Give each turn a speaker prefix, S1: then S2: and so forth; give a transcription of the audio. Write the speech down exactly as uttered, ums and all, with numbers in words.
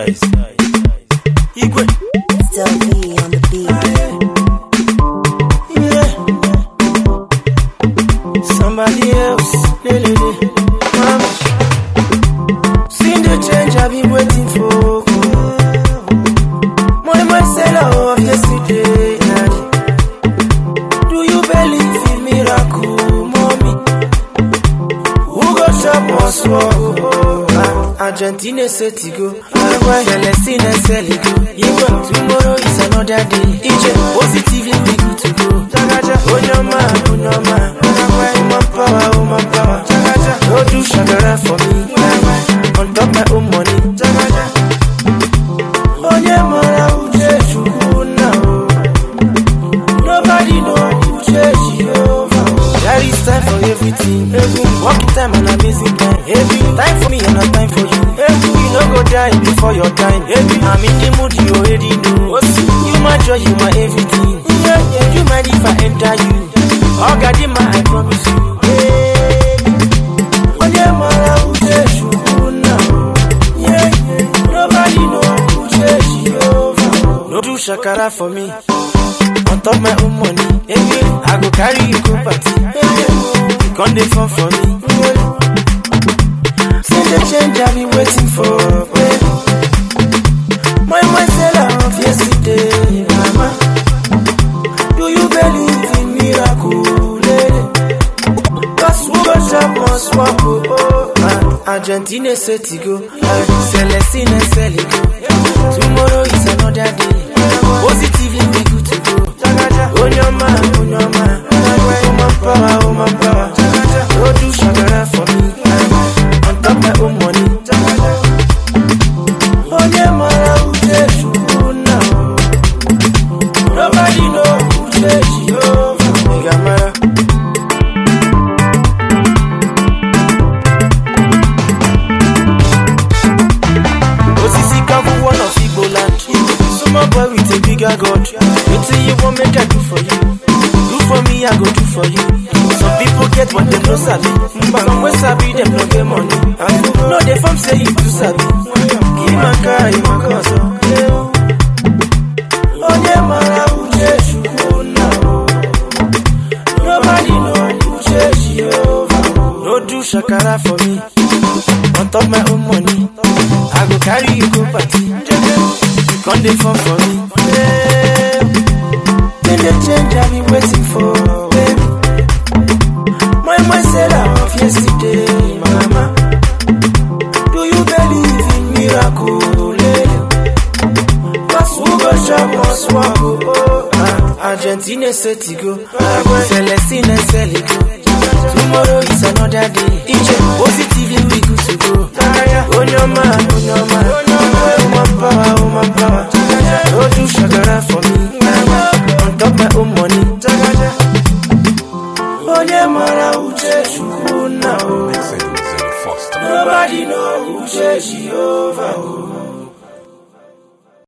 S1: size. Igwe.
S2: Still me on the beat.
S3: Yeah. Somebody else. Lele. Mama. Seen the change I've been waiting for. My myself of yesterday. Do you believe in miracle, mommy? Who got shop must walk? Argentina set to go. Celestina sell it go. Tomorrow is another day. Positively we good to go. Onyama, Onyama, Woman power, woman power. Go do shagara for me. On top my own money. Onyama, Uje, Shukuna. Nobody know Uje, Jehovah. There is time for everything. Working time and amazing time. Every time for me and not time for you. You no go die before your time. I'm in the mood, you already know. You my joy, you my everything. You mind if I enter you? Oh God, my, I promise you. Nobody know Jehovah. No do shakara for me. On top my own money. I go carry you go party. You can't dey fun for me. See the change I've been waiting for, baby. My myself of yesterday, mama. Do you believe in miracle, lady? Cause who got shop must walk, oh, oh. Argentina set to go. Celestina sell it go. Tomorrow is another day. Positively we good to go. Onyama, Onyama, woman power, woman power. Go do shagara for me. On top my own money. Onyama, Uje, Shukuna. Nobody know Uje, Jehovah. Megamara. Osisi Kabu, one of Igbo land. Summer boy with a bigger God. Until you won't make I do for you. Do for me, I go do for you. Some people get what they don't sabi. Some wey sabi, them no get money. No, they from say you do sabi. Give my car, you my cause. Onye mara Uje Shukuna. Nobody know Uje Jehovah. No do shakara for me. On top my own money. I go carry you go party. You can't dey fun for me. Then the change I've been waiting for, baby. My myself of yesterday, mama. Do you believe in miracle, lady? Cause who got shop must walk, oh, oh. Argentina set to go. Celestina sell it go. Tomorrow is another day. Positively we good to go. Onyama, Onyama, woman power, woman power. Go do shagara for me. On top my own money. Onyama, Uje, Shukuna. Nobody know Uje, Jehovah.